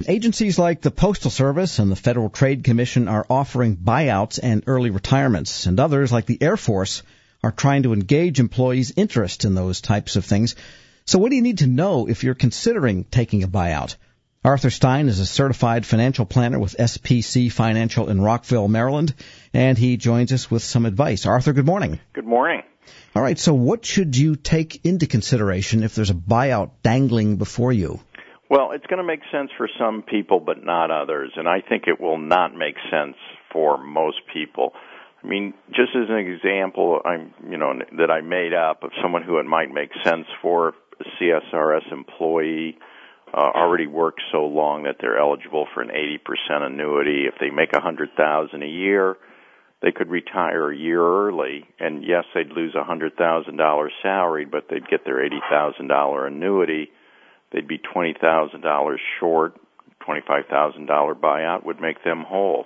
Agencies like the Postal Service and the Federal Trade Commission are offering buyouts and early retirements, and others like the Air Force are trying to engage employees' interest in those types of things. So what do you need to know if you're considering taking a buyout? Arthur Stein is a certified financial planner with SPC Financial in Rockville, Maryland, and he joins us with some advice. Arthur, good morning. Good morning. All right, so what should you take into consideration if there's a buyout dangling before you? Well, it's going to make sense for some people, but not others, and I think it will not make sense for most people. I mean, just as an example, that I made up of someone who it might make sense for, a CSRS employee, already worked so long that they're eligible for an 80% annuity. If they make $100,000 a year, they could retire a year early, and yes, they'd lose $100,000 salary, but they'd get their $80,000 annuity. They'd be $20,000 short. $25,000 buyout would make them whole.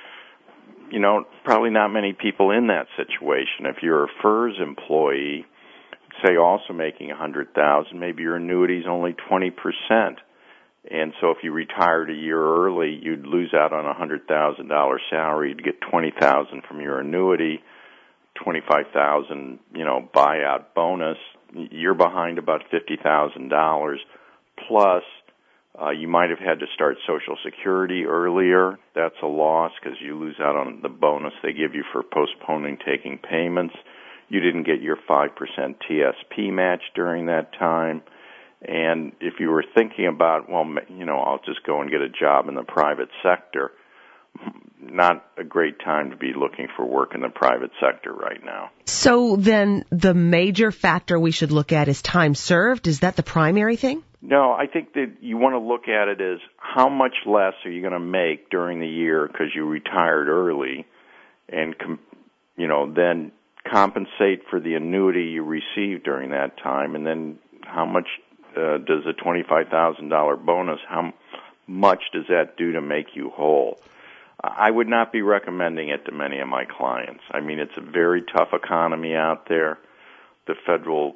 Probably not many people in that situation. If you're a FERS employee, say also making $100,000, maybe your annuity's only 20%. And so if you retired a year early, you'd lose out on a $100,000 salary. You'd get $20,000 from your annuity, $25,000, buyout bonus. You're behind about $50,000. Plus, you might have had to start Social Security earlier. That's a loss because you lose out on the bonus they give you for postponing taking payments. You didn't get your 5% TSP match during that time. And if you were thinking about, I'll just go and get a job in the private sector, not a great time to be looking for work in the private sector right now. So then the major factor we should look at is time served? Is that the primary thing? No, I think that you want to look at it as how much less are you going to make during the year because you retired early, and then compensate for the annuity you received during that time, and then how much does a $25,000 bonus, how much does that do to make you whole? I would not be recommending it to many of my clients. I mean, it's a very tough economy out there. The federal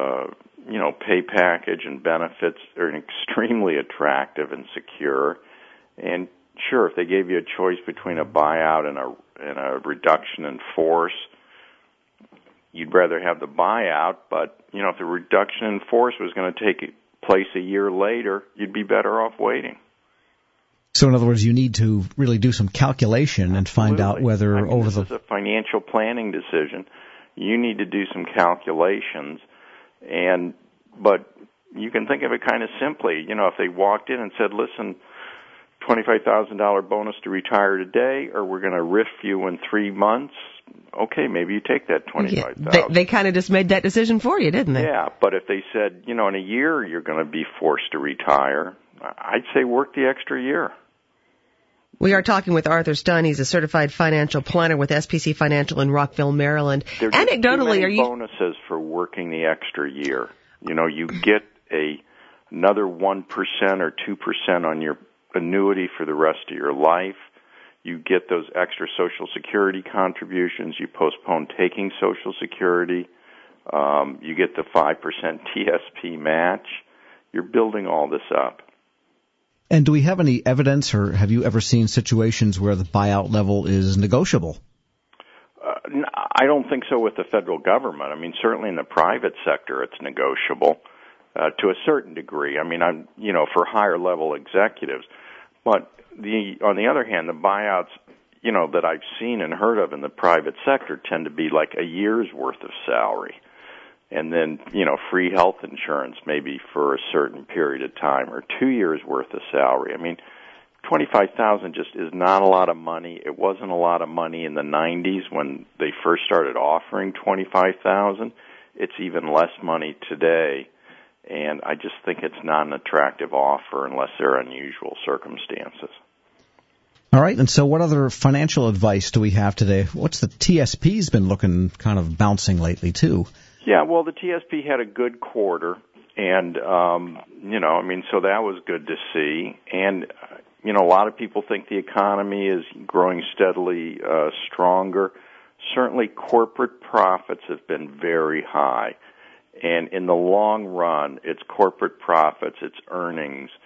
pay package and benefits are extremely attractive and secure. And sure, if they gave you a choice between a buyout and a reduction in force, you'd rather have the buyout. But if the reduction in force was going to take place a year later, you'd be better off waiting. So in other words, you need to really do some calculation and find out whether this is a financial planning decision. You need to do some calculations. But you can think of it kind of simply. If they walked in and said, listen, $25,000 bonus to retire today, or we're going to RIF you in 3 months, okay, maybe you take that $25,000. Yeah, they kind of just made that decision for you, didn't they? Yeah, but if they said, in a year you're going to be forced to retire, I'd say work the extra year. We are talking with Arthur Stein. He's a certified financial planner with SPC Financial in Rockville, Maryland. There are Anecdotally, are you bonuses for working the extra year? You get another 1% or 2% on your annuity for the rest of your life. You get those extra Social Security contributions. You postpone taking Social Security. You get the 5% TSP match. You're building all this up. And do we have any evidence, or have you ever seen situations where the buyout level is negotiable? I don't think so with the federal government. I mean, certainly in the private sector, it's negotiable to a certain degree. I mean, for higher level executives. But on the other hand, the buyouts, that I've seen and heard of in the private sector tend to be like a year's worth of salary. And then, free health insurance maybe for a certain period of time, or 2 years worth of salary. I mean, $25,000 just is not a lot of money. It wasn't a lot of money in the 90s when they first started offering $25,000. It's even less money today. And I just think it's not an attractive offer unless there are unusual circumstances. All right, and so what other financial advice do we have today? What's the TSP's been looking kind of bouncing lately, too? Yeah, well, the TSP had a good quarter, and, so that was good to see. And, a lot of people think the economy is growing steadily stronger. Certainly corporate profits have been very high. And in the long run, it's corporate profits, it's earnings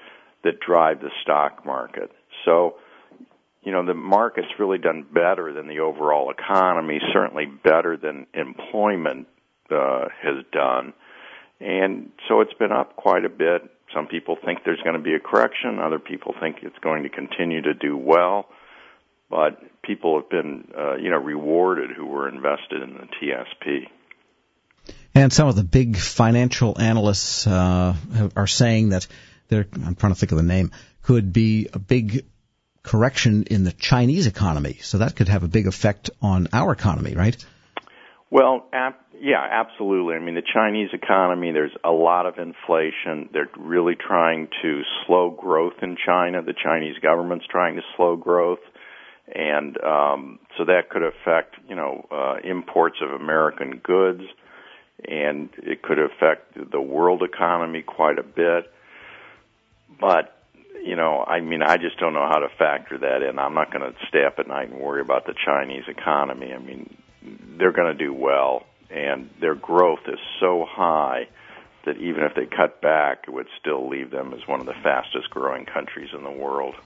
that drive the stock market. So, the market's really done better than the overall economy, certainly better than employment has done. And so it's been up quite a bit. Some people think there's going to be a correction. Other people think it's going to continue to do well. But people have been, rewarded who were invested in the TSP. And some of the big financial analysts are saying that I'm trying to think of the name, could be a big correction in the Chinese economy. So that could have a big effect on our economy, right? Well, yeah, absolutely. I mean, the Chinese economy, there's a lot of inflation. They're really trying to slow growth in China. The Chinese government's trying to slow growth. And so that could affect, imports of American goods. And it could affect the world economy quite a bit. But, I just don't know how to factor that in. I'm not going to stay up at night and worry about the Chinese economy. I mean, they're going to do well, and their growth is so high that even if they cut back, it would still leave them as one of the fastest growing countries in the world.